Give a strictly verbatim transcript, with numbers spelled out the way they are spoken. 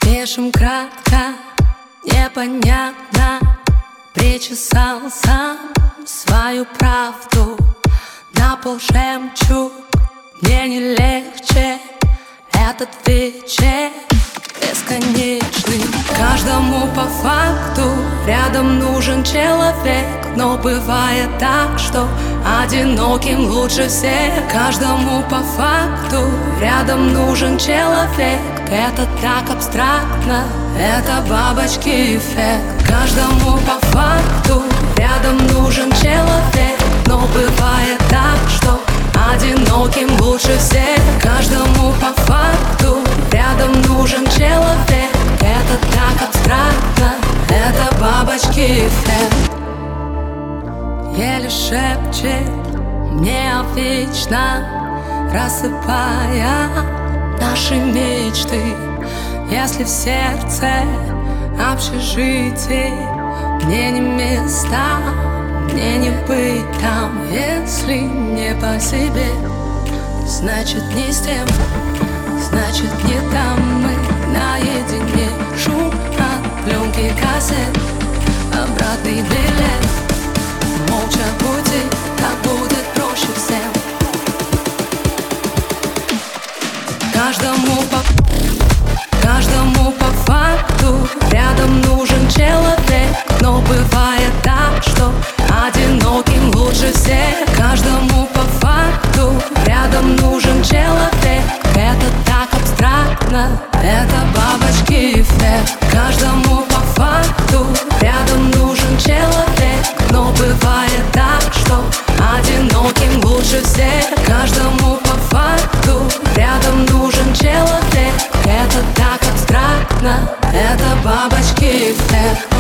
Пишем кратко, непонятно. Причесал сам свою правду. На пол жемчуг, мне не легче. Этот вечер бесконечный. Каждому по факту рядом нужен человек. Но бывает так, что одиноким лучше всех. Каждому по факту рядом нужен человек. Это так абстрактно, это бабочки эффект. Каждому по факту рядом нужен человек. Но бывает так, что одиноким лучше всех. Каждому по факту рядом нужен человек. Это так абстрактно, это бабочки эффект. Еле шепчет мне вечно, рассыпая наши мечты. Если в сердце общежитие, мне не места, мне не быть там. Если не по себе, значит не с тем, значит не там. Мы наедине, шум от пленки кассет, обратный билет. Молча пути, так будет проще всем. Каждому по, каждому по факту рядом нужен человек. Но бывает так, что одиноким лучше всех. Каждому по факту рядом нужен человек. Это так абстрактно, это бабочки эффект. Каждому по факту рядом нужен человек. Но бывает так, что одиноким лучше всех. Каждому по факту рядом нужен человек. Это так абстрактно, это бабочки эффект.